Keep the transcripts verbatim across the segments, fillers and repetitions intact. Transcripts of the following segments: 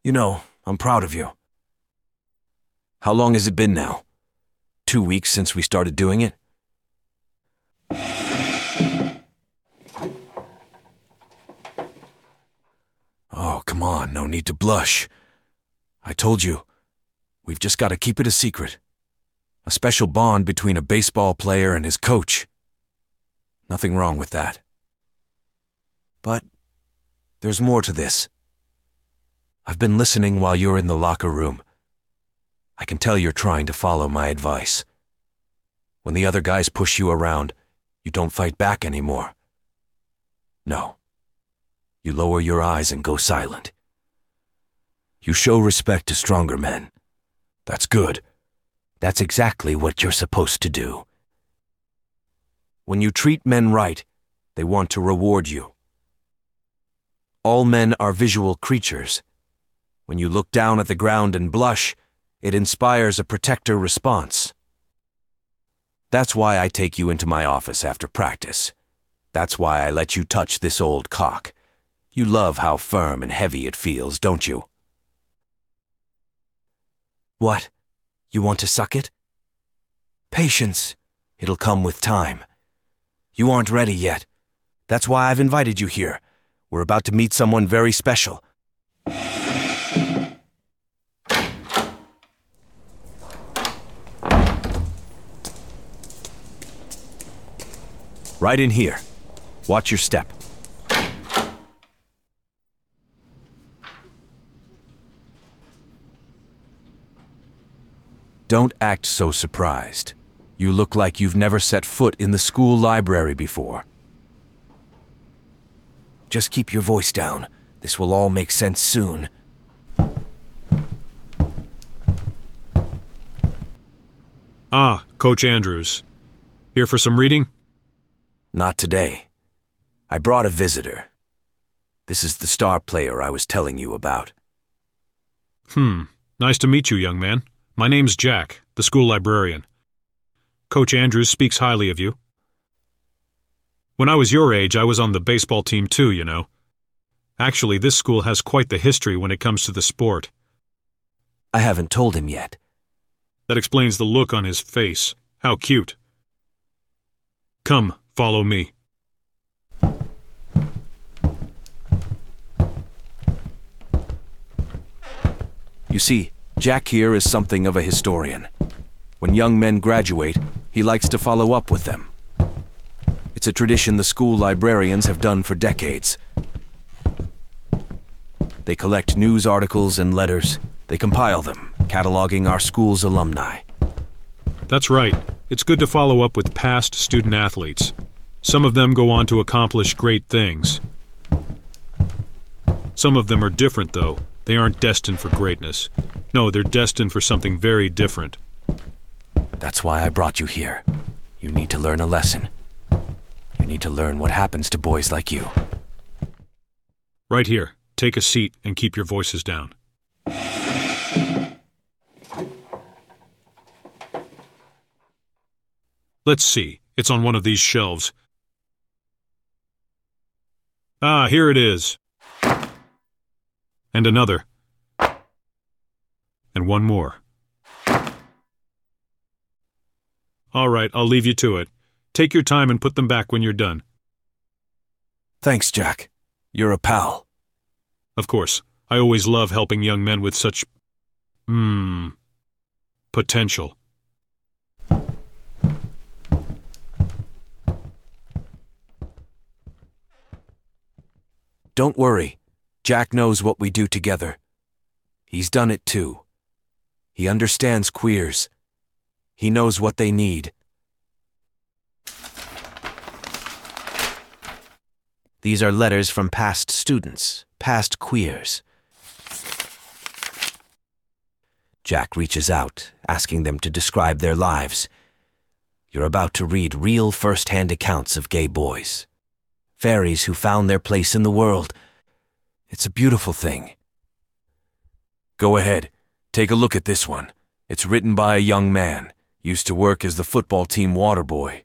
You know, I'm proud of you. How long has it been now? Two weeks since we started doing it? Oh, come on, no need to blush. I told you, we've just got to keep it a secret. A special bond between a baseball player and his coach. Nothing wrong with that. But there's more to this. I've been listening while you're in the locker room. I can tell you're trying to follow my advice. When the other guys push you around, you don't fight back anymore. No. You lower your eyes and go silent. You show respect to stronger men. That's good. That's exactly what you're supposed to do. When you treat men right, they want to reward you. All men are visual creatures. When you look down at the ground and blush, it inspires a protector response. That's why I take you into my office after practice. That's why I let you touch this old cock. You love how firm and heavy it feels, don't you? What? You want to suck it? Patience. It'll come with time. You aren't ready yet. That's why I've invited you here. We're about to meet someone very special. Right in here. Watch your step. Don't act so surprised. You look like you've never set foot in the school library before. Just keep your voice down. This will all make sense soon. Ah, Coach Andrews. Here for some reading? Not today. I brought a visitor. This is the star player I was telling you about. Hmm. Nice to meet you, young man. My name's Jack, the school librarian. Coach Andrews speaks highly of you. When I was your age, I was on the baseball team too, you know. Actually, this school has quite the history when it comes to the sport. I haven't told him yet. That explains the look on his face. How cute. Come, follow me. You see, Jack here is something of a historian. When young men graduate, he likes to follow up with them. It's a tradition the school librarians have done for decades. They collect news articles and letters. They compile them, cataloging our school's alumni. That's right. It's good to follow up with past student athletes. Some of them go on to accomplish great things. Some of them are different, though. They aren't destined for greatness. No, they're destined for something very different. That's why I brought you here. You need to learn a lesson. You need to learn what happens to boys like you. Right here. Take a seat and keep your voices down. Let's see. It's on one of these shelves. Ah, here it is. And another. And one more. All right, I'll leave you to it. Take your time and put them back when you're done. Thanks, Jack. You're a pal. Of course. I always love helping young men with such... Hmm... potential. Don't worry. Jack knows what we do together. He's done it too. He understands queers. He knows what they need. These are letters from past students, past queers. Jack reaches out, asking them to describe their lives. You're about to read real first-hand accounts of gay boys. Fairies who found their place in the world. It's a beautiful thing. Go ahead, take a look at this one. It's written by a young man. Used to work as the football team water boy.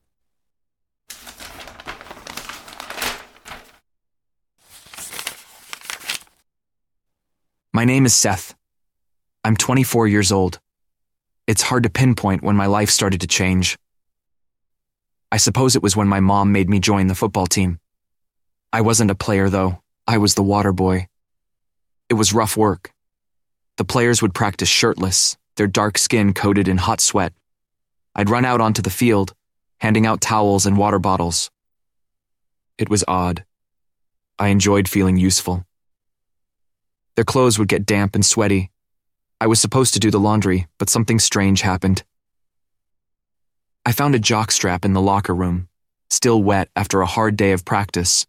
My name is Seth. I'm twenty-four years old. It's hard to pinpoint when my life started to change. I suppose it was when my mom made me join the football team. I wasn't a player, though. I was the water boy. It was rough work. The players would practice shirtless, their dark skin coated in hot sweat. I'd run out onto the field, handing out towels and water bottles. It was odd. I enjoyed feeling useful. Their clothes would get damp and sweaty. I was supposed to do the laundry, but something strange happened. I found a jockstrap in the locker room, still wet after a hard day of practice.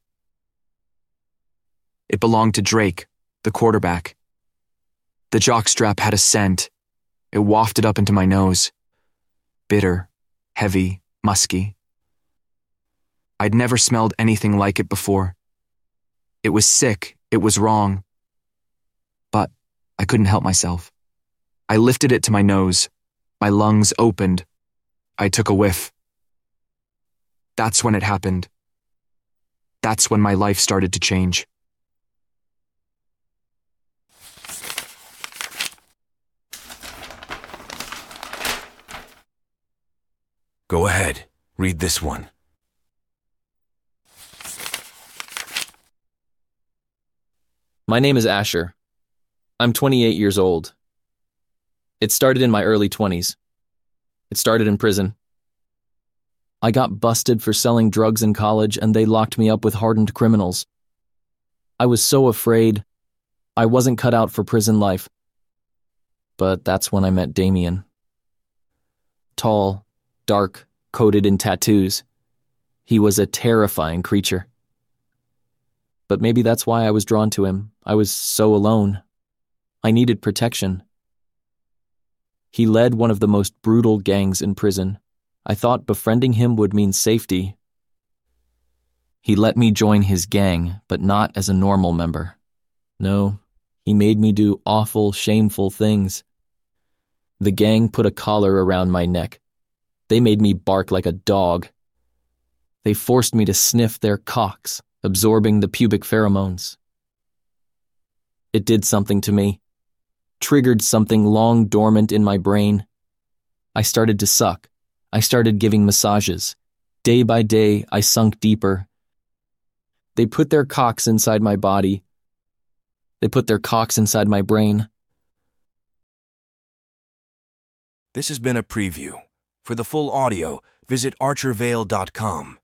It belonged to Drake, the quarterback. The jockstrap had a scent. It wafted up into my nose. Bitter, heavy, musky. I'd never smelled anything like it before. It was sick, it was wrong. But I couldn't help myself. I lifted it to my nose. My lungs opened. I took a whiff. That's when it happened. That's when my life started to change. Go ahead, read this one. My name is Asher. I'm twenty-eight years old. It started in my early twenties. It started in prison. I got busted for selling drugs in college, and they locked me up with hardened criminals. I was so afraid. I wasn't cut out for prison life. But that's when I met Damien. Tall, dark, coated in tattoos. He was a terrifying creature. But maybe that's why I was drawn to him. I was so alone. I needed protection. He led one of the most brutal gangs in prison. I thought befriending him would mean safety. He let me join his gang, but not as a normal member. No, he made me do awful, shameful things. The gang put a collar around my neck. They made me bark like a dog. They forced me to sniff their cocks, absorbing the pubic pheromones. It did something to me. Triggered something long dormant in my brain. I started to suck. I started giving massages. Day by day, I sunk deeper. They put their cocks inside my body. They put their cocks inside my brain. This has been a preview. For the full audio, visit archer vale dot com.